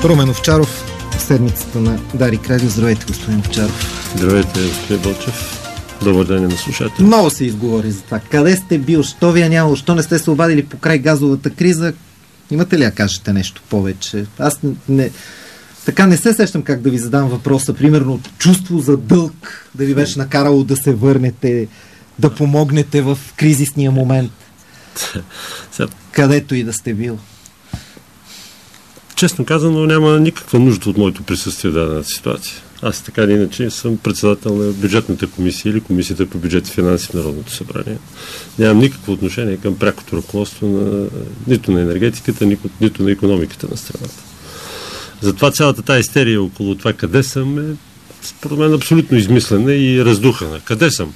Румен Овчаров, седмицата на Дарик Радио. Здравейте, господин Овчаров. Здравейте, господин Бълчев. Добър ден на слушателите. Много се изговори за това. Къде сте бил? Що ви е нямало? Що не сте се обадили покрай газовата криза? Имате ли да кажете нещо повече? Аз не се сещам как да ви задам въпроса. Примерно чувство за дълг да ви беше накарало да се върнете, да помогнете в кризисния момент. Където и да сте бил. Честно казано, няма никаква нужда от моето присъствие в дадена ситуация. Аз така или иначе съм председател на бюджетната комисия или комисията по бюджет и финанси в Народното събрание. Нямам никакво отношение към прякото ръководство на нито на енергетиката, нито на икономиката на страната. Затова цялата тази истерия около това къде съм е според мен абсолютно измислена и раздухана. Къде съм?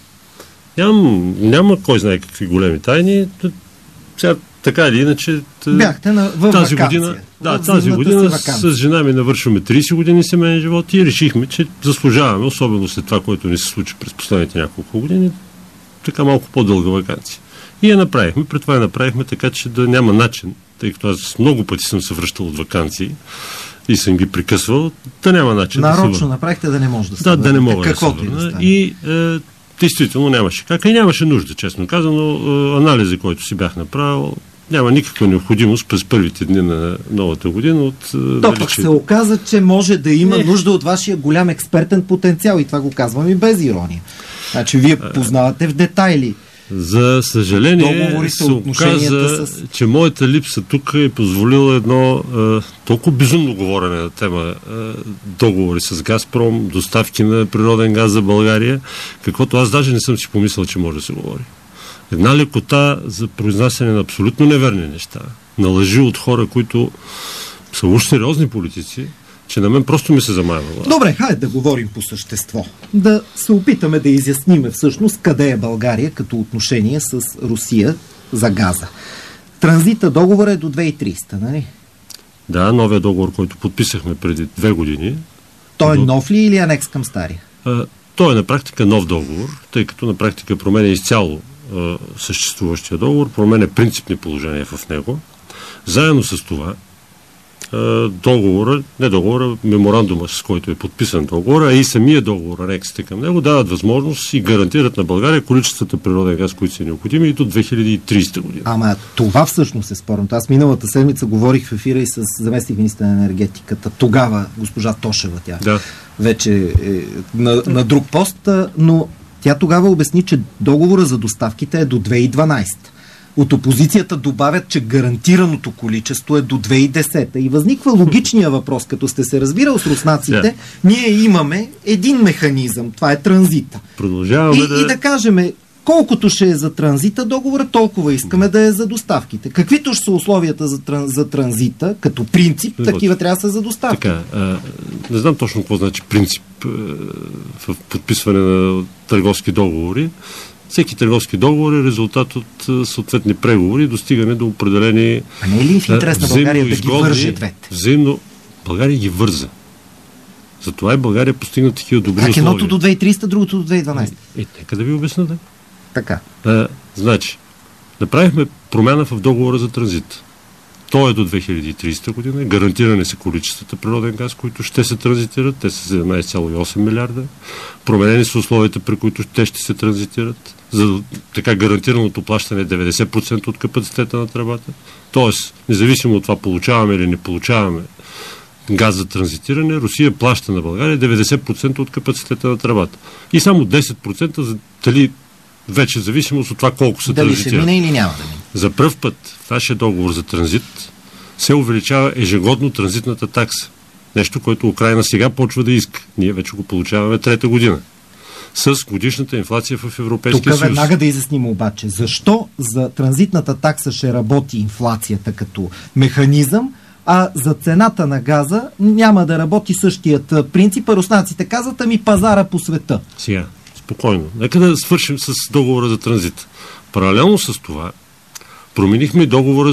Няма кой знае какви големи тайни. Сега така или иначе бяхте в тази година, тази година с жена ми навършваме 30 години семейен живот и решихме, че заслужаваме, особено след това, което ни се случи през последните няколко години, така малко по-дълга ваканция. И я направихме. При това я направихме така, че да няма начин, тъй като аз много пъти съм се връщал от ваканции и съм ги прекъсвал, да няма начин нарочно да се направихте да не може да се върне. Да не мога да се върна. И действително нямаше как. И нямаше нужда, честно казано. Анализа, който си бях направил, няма никаква необходимост през първите дни на новата година от пък се оказа, че може да има нужда от вашия голям експертен потенциал и това го казвам и без ирония. Значи вие познавате в детайли. За съжаление се оказа, че моята липса тук е позволила едно толкова безумно говорене на тема договори с Газпром, доставки на природен газ за България, каквото аз даже не съм си помислял, че може да се говори. Една лекота за произнасяне на абсолютно неверни неща, на лъжи от хора, които са уж сериозни политици, че на мен просто ми се замайва. Добре, хайде да говорим по същество. Да се опитаме да изясниме всъщност къде е България като отношение с Русия за газа. Транзита договора е до 2030, нали? Да, новия договор, който подписахме преди 2 години. Той е нов ли или анекс към стария? Той е на практика нов договор, тъй като на практика променя изцяло съществуващия договор, променя принципни положения в него. Заедно с това меморандума, с който е подписан договор, а и самия договор, анексите към него, дават възможност и гарантират на България количествата природен газ, които са необходими и до 2030 година. Ама това всъщност е спорното. Аз миналата седмица говорих в ефира и с заместник-министър на енергетиката. Тогава госпожа Тошева, тя вече е на друг пост, но тя тогава обясни, че договора за доставките е до 2012. От опозицията добавят, че гарантираното количество е до 2010. И възниква логичния въпрос, като сте се разбирал с руснаците, ние имаме един механизъм, това е транзита. Продължаваме и да кажем, колкото ще е за транзита договора, толкова искаме да е за доставките. Каквито ще са условията за транзита, като принцип, такива трябва да са за доставки. Така, не знам точно какво значи принцип в подписване на търговски договори. Всеки търговски договор е резултат от съответни преговори и достигане до определени А не е ли в интерес на България да ги върже двете? Взаимно България ги върза. Затова и България постигна такива добри условия. Едното до 2300, другото до 2012. Нека да ви обясня, да. Така. Значи, направихме промяна в договора за транзит. Той е до 2030 година. Гарантирани са количествата природен газ, които ще се транзитират. Те са 17,8 милиарда. Променени са условията, при които те ще се транзитират. За така гарантираното плащане е 90% от капацитета на тръбата. Тоест, независимо от това получаваме или не получаваме газ за транзитиране, Русия плаща на България 90% от капацитета на тръбата. И само 10% за дали вече зависимост от това колко се транзитират. Дали ще мине или няма да мине. За пръв път в нашия договор за транзит се увеличава ежегодно транзитната такса. Нещо, което Украйна сега почва да иска. Ние вече го получаваме 3-та година. С годишната инфлация в Европейския съюз. Тук веднага да изясним обаче. Защо за транзитната такса ще работи инфлацията като механизъм, а за цената на газа няма да работи същият принцип? Руснаците казват, пазара по света. Сега, спокойно. Нека да свършим с договора за транзит. Паралелно с това променихме договора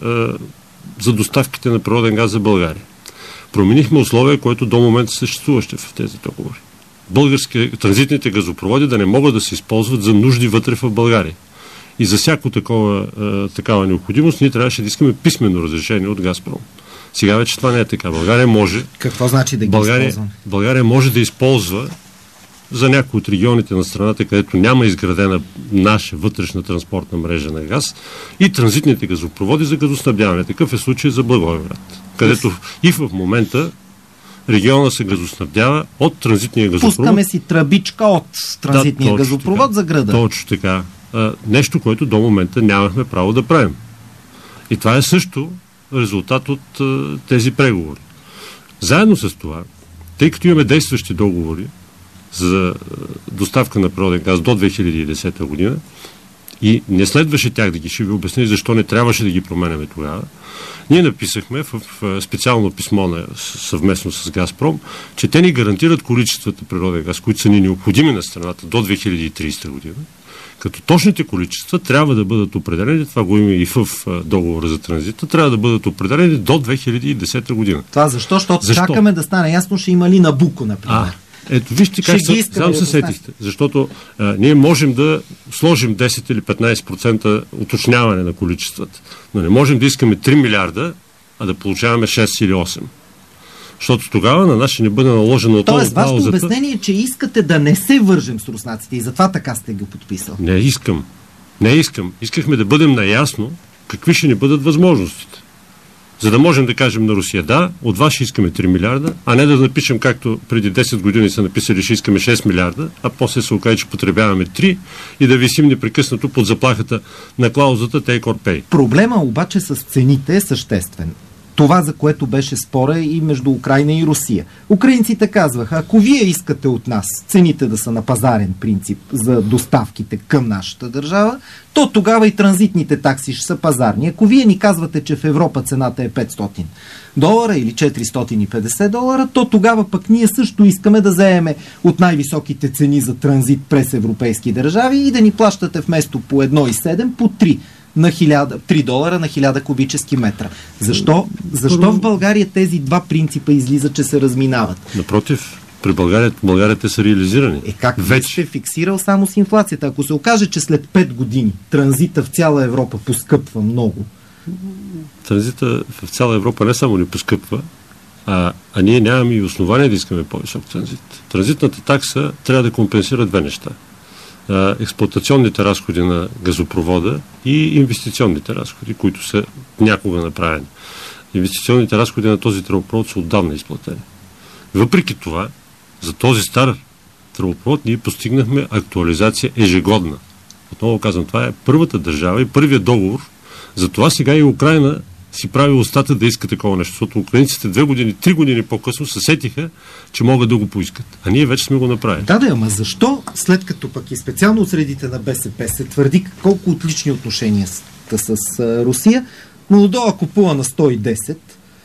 за доставките на природен газ за България. Променихме условия, които до момента съществуващи в тези договори. Български транзитните газопроводи да не могат да се използват за нужди вътре в България. И за всяко такава необходимост ние трябваше да искаме писмено разрешение от Газпром. Сега вече това не е така. България може... Какво значи да ги използвам? България може да използва за някои от регионите на страната, където няма изградена наша вътрешна транспортна мрежа на газ и транзитните газопроводи за газоснабдяване. Такъв е случай за Благоевград, където и в момента региона се газоснабдява от транзитния газопровод. Пускаме си тръбичка от транзитния газопровод така, за града. Точно така. Нещо, което до момента нямахме право да правим. И това е също резултат от тези преговори. Заедно с това, тъй като имаме действащи договори за доставка на природен газ до 2010 година и не следваше тях да ги, ще ви обясня защо не трябваше да ги променяме тогава, ние написахме в специално писмо съвместно с Газпром, че те ни гарантират количествата природен газ, които са ни необходими на страната до 2030 година, като точните количества трябва да бъдат определени, това го има и в договора за транзита, трябва да бъдат определени до 2010 година. Това защо? Защото чакаме да стане ясно, ще има ли Набуко, например. Ето, вижте как сам се сетихте. Защото ние можем да сложим 10 или 15% уточняване на количествата. Но не можем да искаме 3 милиарда, а да получаваме 6 или 8. Защото тогава на нас ще не бъде наложено отново клаузата. Тоест, вашето обяснение е, че искате да не се вържем с руснаците и затова така сте го подписал. Не искам. Искахме да бъдем наясно какви ще ни бъдат възможностите. За да можем да кажем на Русия, да, от вас ще искаме 3 милиарда, а не да напишем, както преди 10 години са написали, ще искаме 6 милиарда, а после се окаже, че потребяваме 3 и да висим непрекъснато под заплахата на клаузата Take or Pay. Проблема обаче с цените е съществен. Това, за което беше спора и между Украйна и Русия. Украинците казваха, ако вие искате от нас цените да са на пазарен принцип за доставките към нашата държава, то тогава и транзитните такси ще са пазарни. Ако вие ни казвате, че в Европа цената е $500 или $450, то тогава пък ние също искаме да заеме от най-високите цени за транзит през европейски държави и да ни плащате вместо по 1,7 по 3 на $3 на 1000 кубически метра. Защо в България тези два принципа излиза, че се разминават? Напротив, при България те са реализирани. Как вече сте фиксирал само с инфлацията? Ако се окаже, че след 5 години транзита в цяла Европа поскъпва много. Транзита в цяла Европа не само не поскъпва, а ние нямаме и основания да искаме по-висок транзит. Транзитната такса трябва да компенсира две неща. Експлоатационните разходи на газопровода и инвестиционните разходи, които са някога направени. Инвестиционните разходи на този тръбопровод са отдавна изплатени. Въпреки това, за този стар тръбопровод ние постигнахме актуализация ежегодна. Отново казвам, това е първата държава и първият договор. Затова сега и Украйна си прави устата да иска такова нещо, защото украинците 3 години по-късно се сетиха, че могат да го поискат. А ние вече сме го направили. Да, ама защо, след като пък и специално от средите на БСП се твърди колко отлични отношения с Русия, Молдова купува на 110,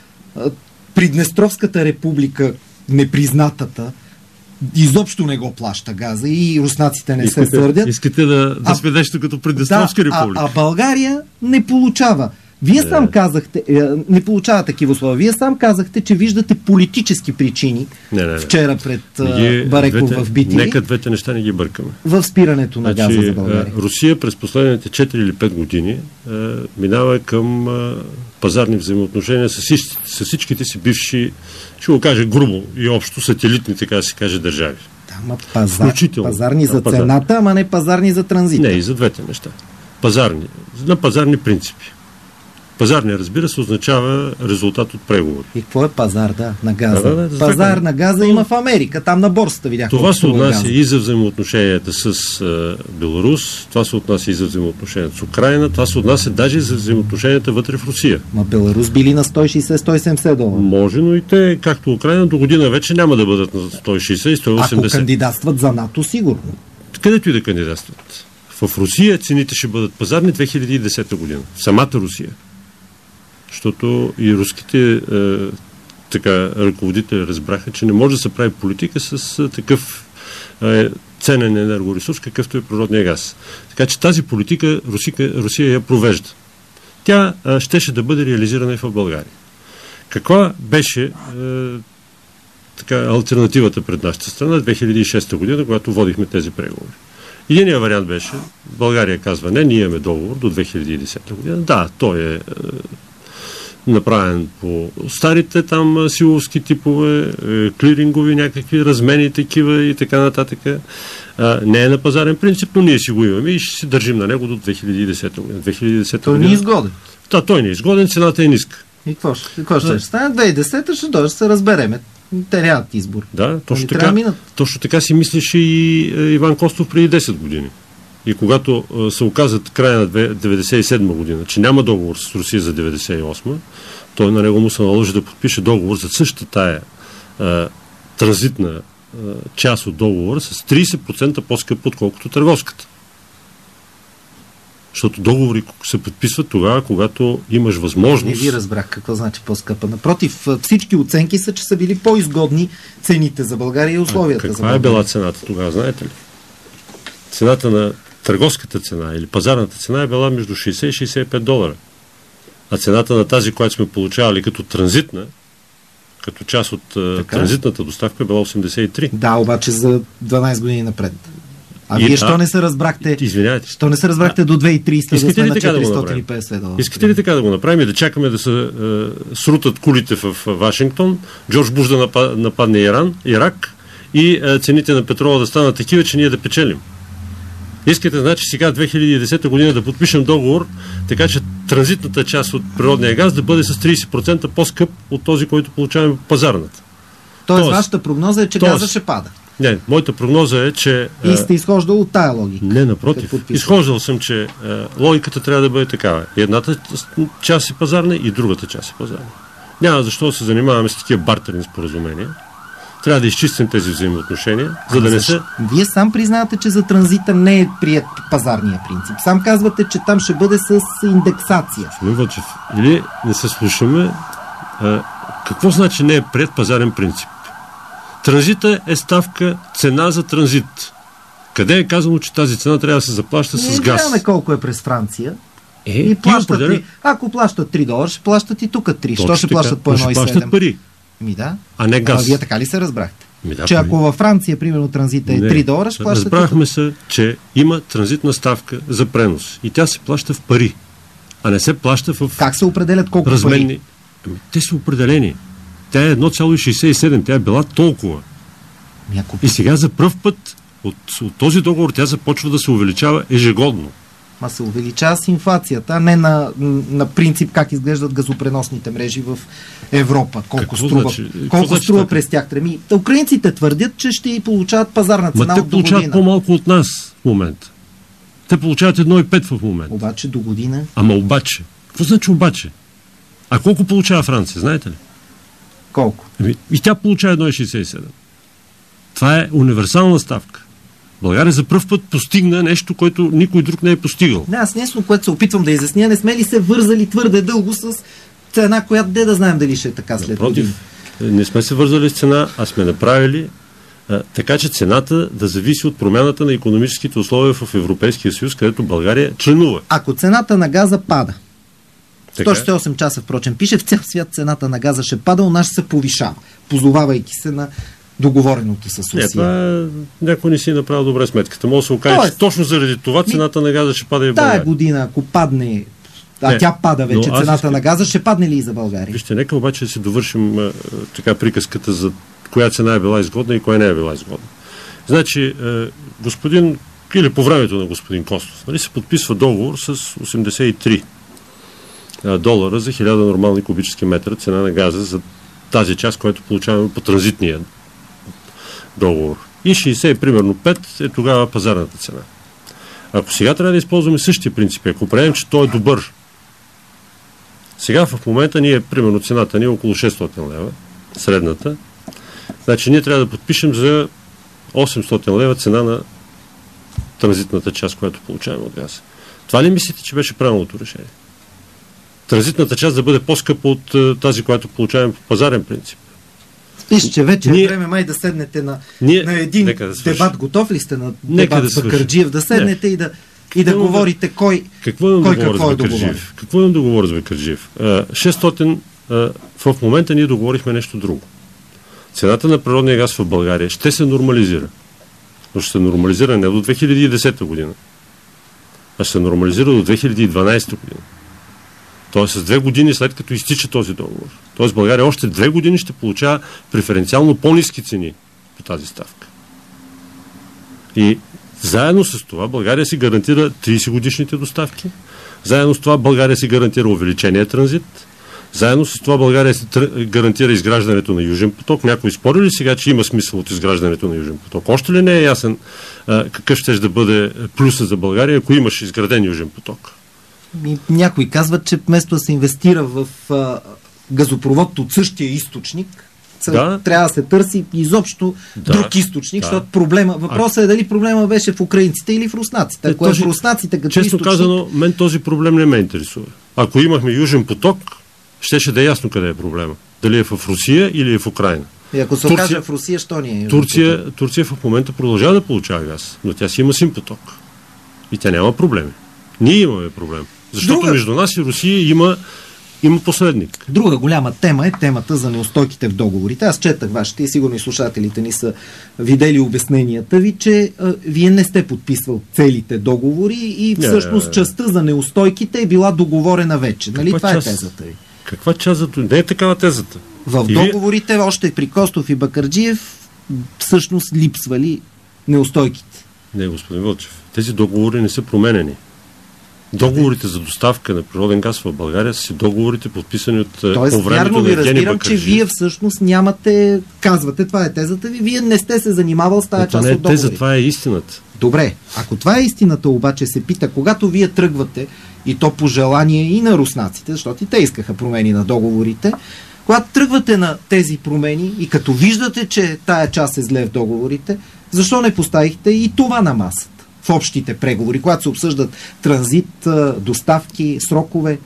Приднестровската република, непризнатата, изобщо не го плаща газа и руснаците не се сърдят. Искате да сме нещо като Приднестровска република. А България не получава. Вие сам казахте, не получава такива условия. Вие сам казахте, че виждате политически причини вчера пред Бареков в BTV. Нека двете неща не ги бъркаме. В спирането на газа за България. Русия през последните 4 или 5 години минава към пазарни взаимоотношения с всичките си бивши, ще го кажа грубо и общо, сателитни, така да се каже, държави. Пазарни за цената, ама не пазарни за транзита. Не, и за двете неща. На пазарни принципи. Пазарния, разбира се, означава резултат от преговори. И какво е пазар, на газа? Пазар на газа има в Америка, там на борсата видях. Това се отнася и за взаимоотношенията с Беларус, това се отнася и за взаимоотношенията с Украйна, това се отнася даже и за взаимоотношенията вътре в Русия. Беларус били на $160-170. Може, но и те, както Украйна, до година вече няма да бъдат на 160 и 180. Ако кандидатстват за НАТО, сигурно. Където и да кандидатстват. В Русия цените ще бъдат пазарни 2010 година. В самата Русия. Защото и руските ръководители разбраха, че не може да се прави политика с такъв ценен енергоресурс, какъвто е природния газ. Така че тази политика Русия я провежда. Тя щеше да бъде реализирана и в България. Каква беше алтернативата пред нашата страна 2006 година, когато водихме тези преговори? Единият вариант беше, България казва, не, ние имаме договор до 2010 година. Да, той е направен по старите там силовски типове, клирингови някакви размени такива и така нататък. Не е на пазарен принцип, но ние си го имаме и ще се държим на него до 2010 година. 2010 той не е изгоден. Да, той не е изгоден, цената е ниска. И какво ще стане? 2010 ще дойде, ще се разбереме. Те нямат избор. Да, точно така си мислеше и Иван Костов преди 10 години. И когато се оказат края на 1997 година, че няма договор с Русия за 1998, той на него му се наложи да подпише договор за същата тая транзитна част от договора с 30% по-скъп, отколкото търговската. Защото договори се подписват тогава, когато имаш възможност. Не ви разбрах какво значи по-скъпа. Напротив, всички оценки са, че са били по-изгодни цените за България и условията за България. Каква е била цената тогава, знаете ли? Цената на търговската цена или пазарната цена е била между 60 и $65. А цената на тази, която сме получавали като транзитна, като част от транзитната доставка, е била 83. Да, обаче за 12 години напред. Вие що не се разбрахте? Извинявайте. Що не се разбрахте до 2030 да сме на $450? Искате ли така да го направим и да чакаме да се срутат кулите в Вашингтон, Джордж Буш да нападне Ирак и цените на петрола да станат такива, че ние да печелим? Искате, значи, сега 2010 година да подпишем договор, така че транзитната част от природния газ да бъде с 30% по-скъп от този, който получаваме по пазарната. Тоест, вашата прогноза е, че газа ще пада. Не, моята прогноза е, че... И сте изхождал от тая логика. Не, напротив. Изхождал съм, че логиката трябва да бъде такава. Едната част е пазарна и другата част е пазарна. Няма защо да се занимаваме с такива бартерни споразумения. Трябва да изчистим тези взаимоотношения, за да не се... Вие сам признавате, че за транзита не е прият пазарния принцип. Сам казвате, че там ще бъде с индексация. Вълчев, или не се слушаме. Какво значи не е прият пазарен принцип? Транзита е ставка цена за транзит. Къде е казано, че тази цена трябва да се заплаща с газ? Не знаем колко е през Франция. И плащат ако плащат $3, ще плащат и тук 3. Що ще плащат по 1,7? Ще плащат пари. Да. А не газ. Вие така ли се разбрахте? Че ако във Франция, примерно, транзита е $3, ще плащат. Разбрахме се, че има транзитна ставка за пренос. И тя се плаща в пари. А не се плаща в... Как се определят колко разменни... пари? Те са определени. Тя е 1,67. Тя е била толкова. И сега за пръв път от този договор тя започва да се увеличава ежегодно. Се увеличава с инфлацията, а не на принцип как изглеждат газопреносните мрежи в Европа. Колко струва през тях. Украинците твърдят, че ще и получават пазарна цена от до година. Те получават по-малко от нас в момента. Те получават 1,5 в момента. Обаче до година... Обаче. Какво значи обаче? А колко получава Франция, знаете ли? Колко? И тя получава 1,67. Това е универсална ставка. България за пръв път постигна нещо, което никой друг не е постигал. Аз нещо, което се опитвам да изясня, не сме ли се вързали твърде дълго с цена, която да знаем дали ще е така след години? Не сме се вързали с цена, а сме направили така, че цената да зависи от промяната на икономическите условия в Европейския съюз, където България членува. Ако цената на газа пада, 108 часа, впрочем, пише, в цял свят цената на газа ще пада, у нас се повишава, позовавайки се на договореното с Русия. Някой не си направил добре сметката. Може да се окаже, че точно заради това цената на газа ще пада и в България. Тая година, ако падне, тя пада вече, цената на газа, ще падне ли и за България? Вижте, нека обаче да си довършим приказката за коя цена е била изгодна и коя не е била изгодна. Значи, господин, или по времето на господин Костов, се подписва договор с $83 за 1000 нормални кубически метра цена на газа за тази част, която получаваме по транзитния договор. И 60, примерно 5 е тогава пазарната цена. Ако сега трябва да използваме същия принцип, ако приемем, че той е добър, сега в момента примерно цената ни е около 600 лева, средната, значи ние трябва да подпишем за 800 лева цена на транзитната част, която получаваме от газа. Това ли мислите, че беше правилното решение? Транзитната част да бъде по-скъпа от тази, която получаваме по пазарен принцип. Виж, че вече е време май да седнете на един дебат. Готов ли сте на дебат с Бакърджиев? Да седнете и да говорите кой какво е договорен. Какво имам да говоря с Бакърджиев? 600 в момента ние договорихме нещо друго. Цената на природния газ в България ще се нормализира. Но ще се нормализира не до 2010 година, а ще се нормализира до 2012 година. Тоест с 2 години след като изтича този договор. Тоест България още 2 години ще получава преференциално по-ниски цени по тази ставка. И заедно с това България си гарантира 30 годишните доставки. Заедно с това България си гарантира увеличения транзит. Заедно с това България си гарантира изграждането на Южен поток. Някой спори ли сега, че има смисъл от изграждането на Южен поток? Още ли не е ясен какъв ще да бъде плюса за България, ако имаш изграден Южен поток? Някой казват, че вместо да се инвестира в газопровод от същия източник, трябва да се търси изобщо друг източник, защото въпросът е дали проблема беше в украинците или в руснаците. Ако е в руснаците като честно източник... казано, мен този проблем не ме интересува. Ако имахме Южен поток, щеше да е ясно къде е проблема. Дали е в Русия или е в Украйна. И ако се окаже в Русия, що ни е? Турция в момента продължава да получава газ, но тя си има син поток. И тя няма проблеми. Ние имаме проблем. Защото между нас и Русия има посредник. Друга голяма тема е темата за неустойките в договорите. Аз четах вашите и сигурно и слушателите ни са видели обясненията ви, че вие не сте подписвал целите договори и всъщност частта за неустойките е била договорена вече. Нали? Това е тезата ви. Каква част за това? Не е такава тезата. В договорите, още при Костов и Бакърджиев, всъщност липсвали неустойките. Не, господин Вълчев. Тези договори не са променени. Договорите за доставка на природен газ в България са си договорите, подписани от по времето на Евгений Бакърджиев. Разбирам, че вие всъщност нямате, казвате, това е тезата ви, вие не сте се занимавал с тази част от договорите. Това не е теза, това е истината. Добре, ако това е истината, обаче се пита, когато вие тръгвате, и то по желание и на руснаците, защото и те искаха промени на договорите, когато тръгвате на тези промени и като виждате, че тая част е зле в договорите, защо не поставихте и това на масата? В общите преговори, когато се обсъждат транзит, доставки, срокове.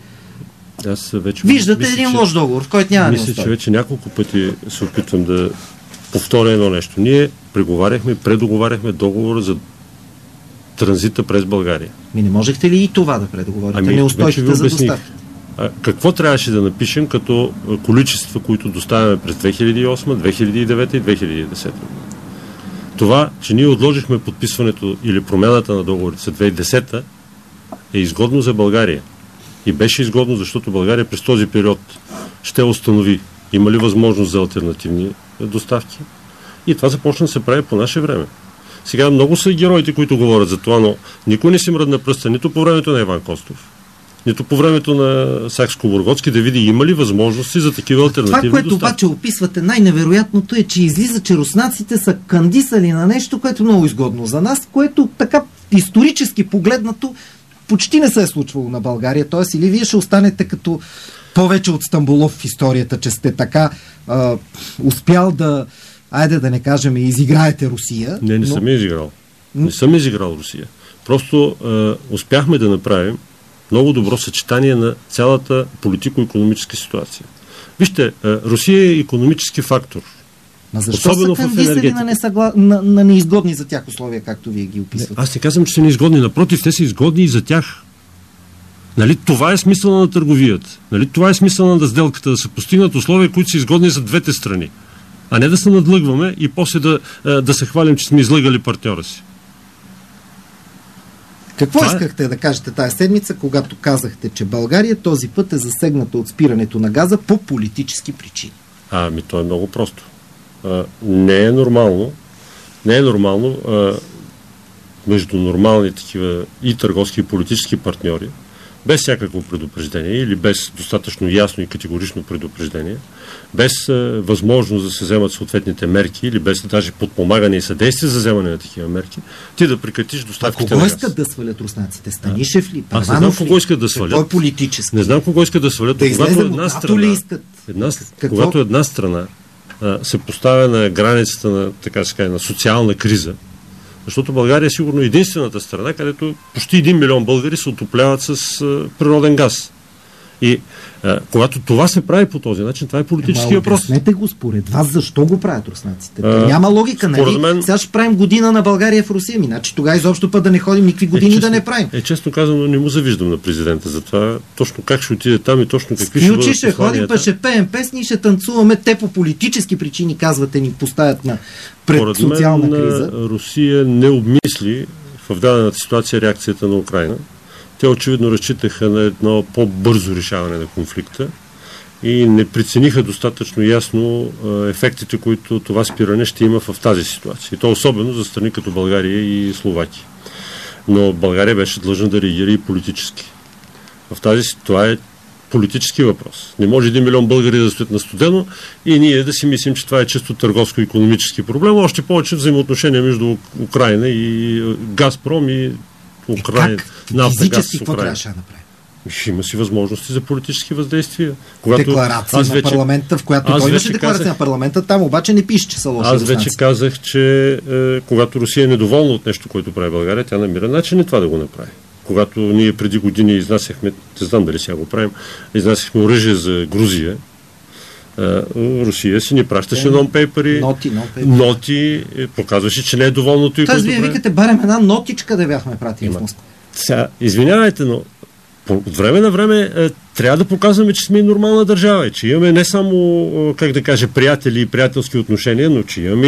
Виждате един лош договор, в който няма неустойки. Мисля, че вече няколко пъти се опитвам да повторя едно нещо. Ние предоговаряхме договора за транзита през България. Не можехте ли и това да предоговорите? Неустойките за доставки. Какво трябваше да напишем като количества, които доставяме през 2008, 2009 и 2010? Това, че ние отложихме подписването или промяната на договорите за 2010 е изгодно за България. И беше изгодно, защото България през този период ще установи има ли възможност за алтернативни доставки. И това започна да се прави по наше време. Сега много са героите, които говорят за това, но никой не си мръдна пръста нито по времето на Иван Костов, нито по времето на Сакскобургготски да види има ли възможности за такива алтернативни доставки. Това, което обаче описвате, най-невероятното е, че излиза, че руснаците са кандисали на нещо, което е много изгодно за нас, което така исторически погледнато почти не се е случвало на България. Тоест, или вие ще останете като повече от Стамболов в историята, че сте така успял да, айде да не кажем, изиграете Русия. Не съм изиграл. Не съм изиграл Русия. Просто успяхме да направим много добро съчетание на цялата политико-икономическа ситуация. Вижте, Русия е икономически фактор. Защо са кандисали на неизгодни за тях условия, както вие ги описвате? Аз не казвам, че са неизгодни. Напротив, те са изгодни и за тях. Нали, това е смисъл на търговията. Нали, това е смисъл на сделката, да се постигнат условия, които са изгодни за двете страни. А не да се надлъгваме и после да се хвалим, че сме излъгали партньора си. Какво искахте да кажете тази седмица, когато казахте, че България този път е засегната от спирането на газа по политически причини? То е много просто. Не е нормално между нормални такива и търговски и политически партньори, без всякакво предупреждение или без достатъчно ясно и категорично предупреждение, без възможност да се вземат съответните мерки или без даже подпомагане и съдействие за вземане на такива мерки, ти да прекратиш доставките на газ. Кого искат да свалят руснаците? Станишев ли? Аз не знам кого искат да свалят. Кой политически? Не знам кого искат да свалят. Когато една страна се поставя на границата на, така се каже, на социална криза, защото България е сигурно единствената страна, където почти 1 милион българи се отопляват с природен газ. И когато това се прави по този начин, това е политически въпрос. Обяснете го според вас, защо го правят руснаците? Няма логика, нали? Сега ще правим година на България в Русия. Значи тогава изобщо път да не ходим никакви години да не правим. Честно казано, не му завиждам на президента за това. Точно как ще отиде там и точно какви ще бъдат ще ходим, па ще пеем песни и ще танцуваме. Те по политически причини, казвате, ни поставят пред социална криза. Русия не обмисли в дадената ситуация реакцията на Украйна. Те очевидно разчитаха на едно по-бързо решаване на конфликта и не прецениха достатъчно ясно ефектите, които това спиране ще има в тази ситуация. И то особено за страни като България и Словакия. Но България беше длъжна да реагира и политически. Това е политически въпрос. Не може 1 милион българи да стоят на студено и ние да си мислим, че това е чисто търговско-икономически проблем. Още повече взаимоотношения между Украйна и Газпром и Украйна. Физически какво трябваше да направим? Има си възможности за политически въздействия. Декларация на парламента, в която той имаше декларация на парламента, там обаче не пише, че са лоши руснаци. Аз вече казах, че когато Русия е недоволна от нещо, което прави България, тя намира начин и това да го направи. Когато ние преди години изнасяхме, не знам дали сега го правим, изнасяхме оръжие за Грузия, Русия си ни пращаше нон-пейпери, ноти, показваше, че не е доволно той. Тоест, вие викате, барем една нотичка да бяхме пратили в Москва. Сега, извинявайте, но от време на време трябва да показваме, че сме и нормална държава и че имаме не само, как да кажа, приятели и приятелски отношения, но че имаме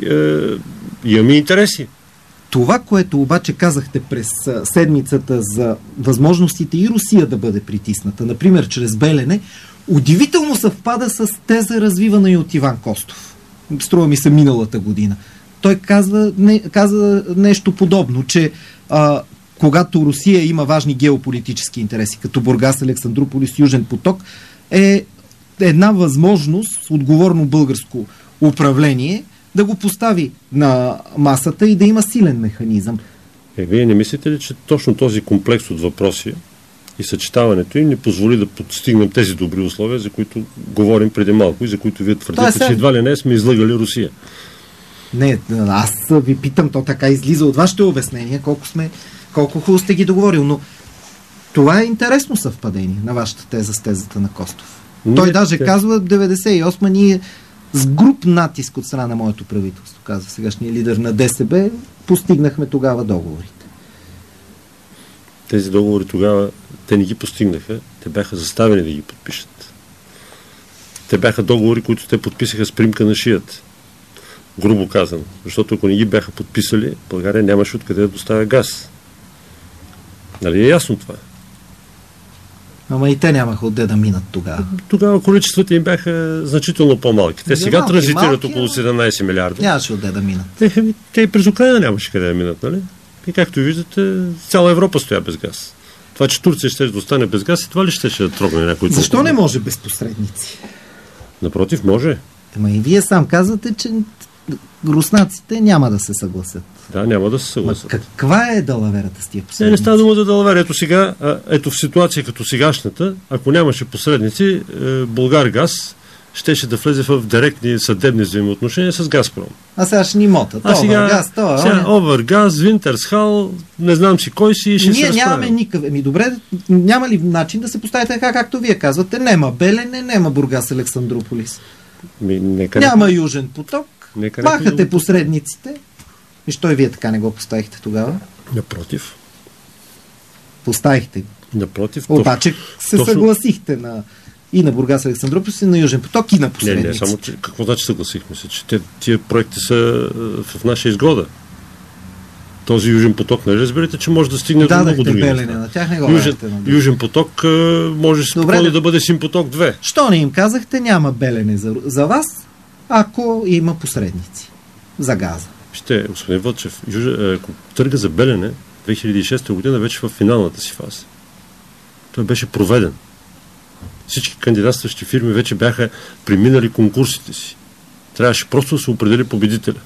и интереси. Това, което обаче казахте през седмицата за възможностите и Русия да бъде притисната, например чрез Белене, удивително съвпада с теза, развивана и от Иван Костов. Струва ми се миналата година. Той каза нещо подобно, че когато Русия има важни геополитически интереси, като Бургас, Александруполис, Южен поток, е една възможност, отговорно българско управление, да го постави на масата и да има силен механизъм. Вие не мислите ли, че точно този комплекс от въпроси и съчетаването им ни позволи да постигнем тези добри условия, за които говорим преди малко и за които вие твърдите, че едва ли не сме излъгали Русия? Не, аз ви питам, то така излиза от вашите обяснения, колко хубаво сте ги договорил, но това е интересно съвпадение на вашата теза с тезата на Костов. Той даже казва, 98-ма ние с груб натиск от страна на моето правителство, казва сегашният лидер на ДСБ, постигнахме тогава договорите. Тези договори тогава, те не ги постигнаха, те бяха заставени да ги подпишат. Те бяха договори, които те подписаха с примка на шията. Грубо казано. Защото ако не ги бяха подписали, България нямаше откъде да доставя газ. Нали е ясно това? Ама и те нямаха отде да минат тогава. Тогава количествата им бяха значително по-малки. Те сега транзитират около 17 милиарда. Нямаше отде да минат. Те и през Украйна нямаше къде да минат, нали? И както виждате, цяла Европа стоя без газ. Това, че Турция ще остане без газ, и това ли ще да трогне някой? Защо не може без посредници? Напротив, може. Ама и вие сам казвате, че руснаците няма да се съгласят. Да, няма да се съгласят. Каква е далаверата с тия посредници? Не става дума за далавера. Ето в ситуация като сегашната, ако нямаше посредници, Булгаргаз щеше да влезе в директни съдебни взаимоотношения с Газпром. А сега ще ни мотат. Овергаз, Винтерсхал, не знам си кой си, ще се разправя. Ние нямаме никакъв. Добре, няма ли начин да се поставите така, както вие казвате? Нема Белене, нема Бургас, Александруполис. Няма Южен поток. Махате посредниците. И що и вие така не го поставихте тогава? Напротив. Поставихте. Напротив. Обаче се съгласихте и на Бургас, Александруполис, и на Южен поток, и на посредниците. Не, само че какво значи съгласихме се? Че тия проекти са в наша изгода. Този Южен поток, нали разберете, че може да стигне до много други неща. На тях не го Южен поток може спокойно да бъде Симпоток 2. Що не им казахте, няма Белене за вас, ако има посредници за газа? Господин Вълчев, търга за Белене 2006 година вече в финалната си фаза. Той беше проведен. Всички кандидатстващи фирми вече бяха преминали конкурсите си. Трябваше просто да се определи победителя.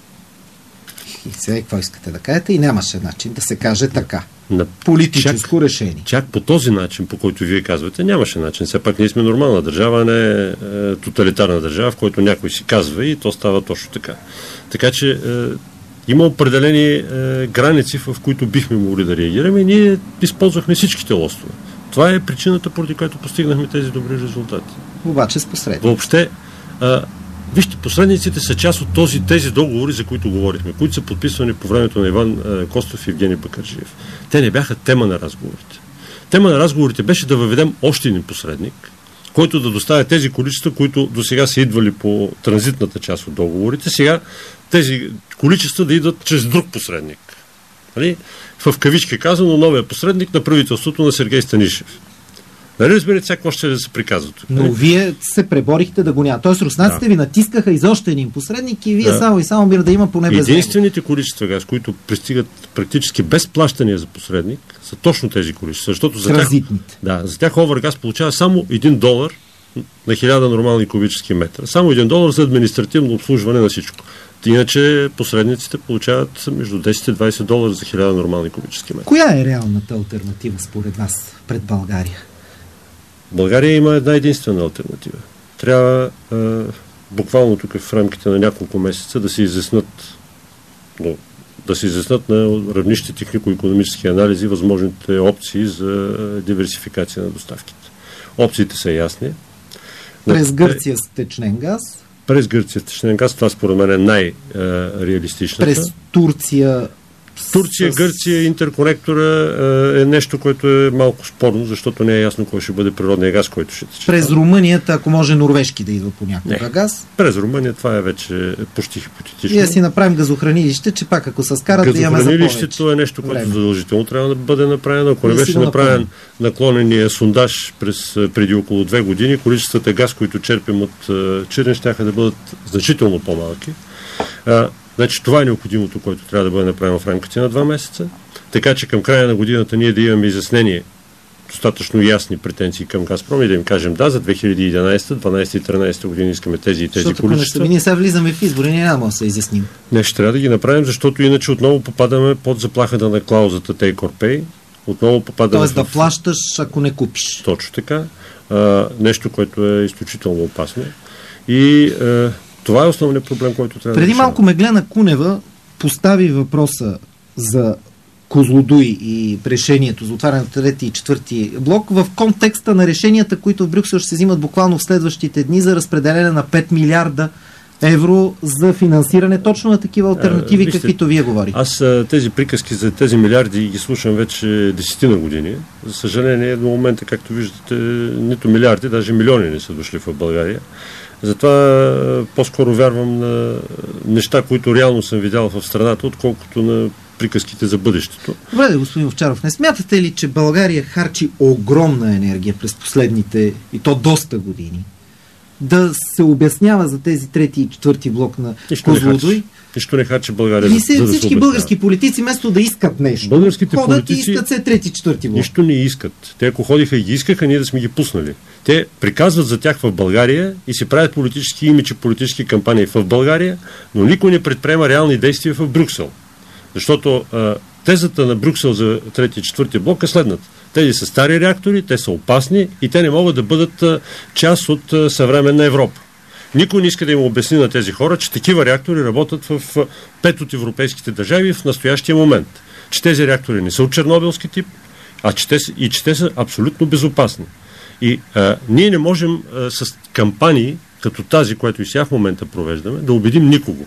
И сега какво искате да кажете? И нямаше начин да се каже така. Политическо решение. Чак по този начин, по който вие казвате, нямаше начин. Все пак ние сме нормална държава, не тоталитарна държава, в който някой си казва и то става точно така. Така че има определени граници, в които бихме могли да реагираме и ние използвахме всичките лостове. Това е причината, поради която постигнахме тези добри резултати. Обаче с посредници. Въобще, вижте, посредниците са част от тези договори, за които говорихме, които са подписвани по времето на Иван Костов и Евгений Бакърджиев. Те не бяха тема на разговорите. Тема на разговорите беше да въведем още един посредник, който да доставя тези количества, които до сега са идвали по транзитната част от договорите. Сега тези количества да идват чрез друг посредник. Нали? В кавички казано, новия посредник на правителството на Сергей Станишев. Нали разберете, всяко още да се приказва тук. Но вие се преборихте да го няма. Тоест руснаците ви натискаха и за още един посредник и вие само и само мира да има поне без единствените количества газ, които пристигат практически без плащания за посредник, са точно тези количества. Защото за тях Овергаз получава само $1 на 1000 нормални кубически метра. Само $1 за административно обслужване на всичко. Иначе посредниците получават между 10 и $20 за 1000 нормални кубически метра. Коя е реалната алтернатива според вас пред България? България има една единствена алтернатива. Трябва буквално тук в рамките на няколко месеца да се изяснат на равнище технико-икономически анализи възможните опции за диверсификация на доставките. Опциите са ясни. През Гърция с течнен газ? През Гърция с течнен газ, това според мен е най-реалистичната. През Турция, Гърция, интерконектора е нещо, което е малко спорно, защото не е ясно кой ще бъде природния газ, който ще тече. През Румъния, ако може норвежки да идва понякога газ? През Румъния това е вече почти хипотетично. И да си направим газохранилище, че пак ако се скарат да имаме за повече. Газохранилището е нещо, което задължително трябва да бъде направено. Ако не беше направен наклонения сондаж преди около 2 години, количествата газ, които черпим от Чирен, щяха да бъдат значително по-малки. Значи това е необходимото, което трябва да бъде направено в рамките на 2 месеца, така че към края на годината ние да имаме изяснение, достатъчно ясни претенции към Газпром и да им кажем за 2011, 12 и 13 години искаме тези и тези количества. Защото ние сега влизаме в избори, няма да се изясним. Не, ще трябва да ги направим, защото иначе отново попадаме под заплахата на клаузата Take or Pay. Отново попадаме да плащаш, ако не купиш. Точно така. Нещо, което е изключително опасно. И това е основният проблем, който трябва да решава. Преди малко Меглена Кунева постави въпроса за Козлодуй и решението за отваряне на трети и четвърти блок в контекста на решенията, които в Брюксел ще се взимат буквално в следващите дни за разпределение на 5 милиарда евро за финансиране точно на такива алтернативи, каквито вие говорите. Аз тези приказки за тези милиарди ги слушам вече 10 на години. За съжаление, до момента, както виждате, нито милиарди, даже милиони не са дошли в България. Затова по-скоро вярвам на неща, които реално съм видял в страната, отколкото на приказките за бъдещето. Добре, господин Овчаров, не смятате ли, че България харчи огромна енергия през последните, и то доста години, да се обяснява за тези трети и четвърти блок на Козлодуй? Нищо не харчи България. Всички български политици, вместо да искат нещо, българските ходят и искат се трети, четвърти блок. Нищо не искат. Те ако ходиха и ги искаха, ние да сме ги пуснали. Те приказват за тях в България и си правят политически имидж и политически кампании в България, но никой не предприема реални действия в Брюксел. Защото тезата на Брюксел за трети и четвърти блок е следната. Тези са стари реактори, те са опасни и те не могат да бъдат част от съвременна Европа. Никой не иска да им обясни на тези хора, че такива реактори работят в 5 от европейските държави в настоящия момент. Че тези реактори не са от чернобилски тип, че те са абсолютно безопасни. И ние не можем с кампании, като тази, която и сега в момента провеждаме, да убедим никого.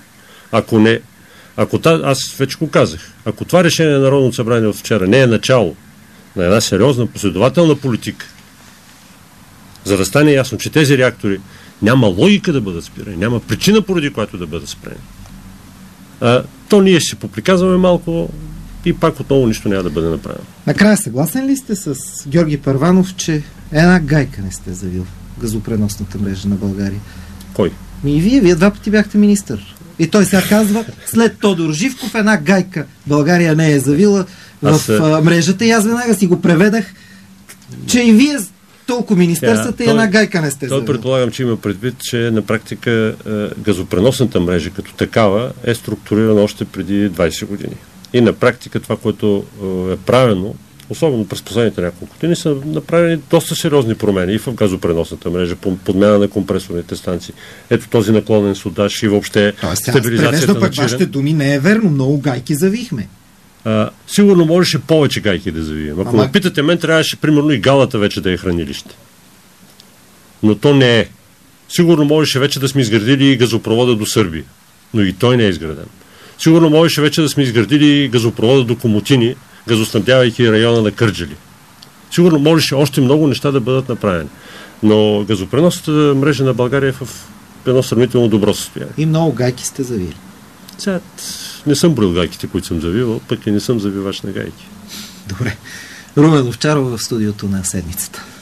Аз вече го казах, ако това решение на Народното събрание от вчера не е начало на една сериозна, последователна политика, за да стане ясно, че тези реактори няма логика да бъдат спирани, няма причина, поради която да бъдат спрени, то ние ще се поприказваме малко и пак отново нищо няма да бъде направено. Накрая съгласен ли сте с Георги Първанов, че една гайка не сте завил в газопреносната мрежа на България? Кой? Вие 2 пъти бяхте министър. И той сега казва, след Тодор Живков една гайка България не е завила в мрежата и аз веднага си го преведах, че и вие толкова министерствата и една гайка не сте завила. Той предполагам, че има предвид, че на практика газопреносната мрежа като такава е структурирана още преди 20 години. И на практика това, което е правено, особено през последните няколко години, са направени доста сериозни промени и в газопреносната мрежа, подмяна на компресорните станции. Ето този наклонен сондаж и въобще стабилизацията на Чирен. Вашите думи не е верно, много гайки завихме. Сигурно можеше повече гайки да завием. Ако ме питате, мен трябваше примерно и Галата вече да е хранилище. Но то не е. Сигурно можеше вече да сме изградили и газопровода до Сърбия. Но и той не е изграден. Сигурно можеше вече да сме изградили газопровода до Комотини, газоснабдявайки района на Кърджали. Сигурно можеше още много неща да бъдат направени. Но газопреносната мрежа на България е в едно сравнително добро състояние. И много гайки сте завили. Не съм броил гайките, които съм завивал, пък и не съм завивач на гайки. Добре. Румен Овчаров в студиото на седмицата.